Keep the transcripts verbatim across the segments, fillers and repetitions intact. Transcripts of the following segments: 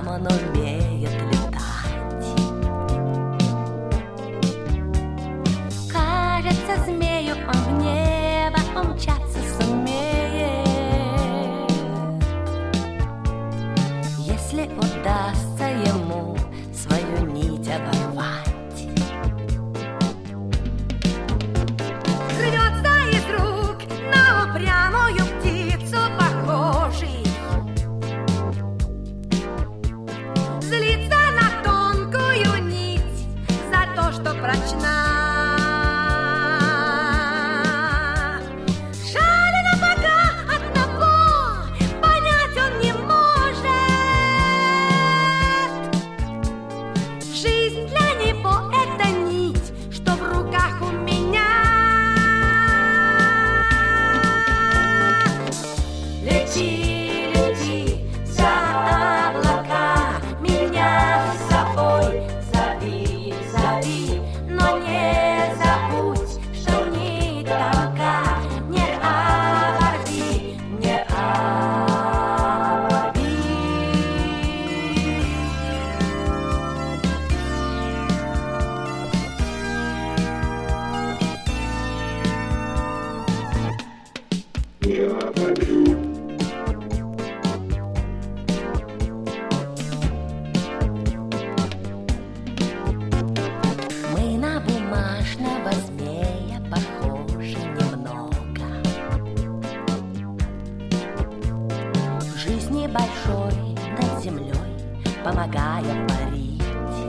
сам он умеет летать. Кажется, змею он в небо умчаться сумеет, если удастся ему свою нить оборвать. Рвется из рук на упрямую птицу похожий, злится на тонкую нить за то, что прочна. Жалено пока одного, понять он не может. Жизнь для него — это нить, что в руках у меня. Лети, лети за облака, меня с собой зови, зови, но не забудь, что нить тонка, не оборви, не оборви. Мы на бумажного змея похожи немного. В жизни большой над землей помогая парить.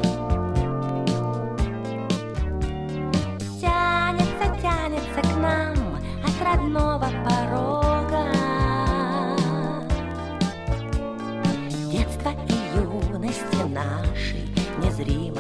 Тянется, тянется к нам от родного порога. Детство и юности нашей незримо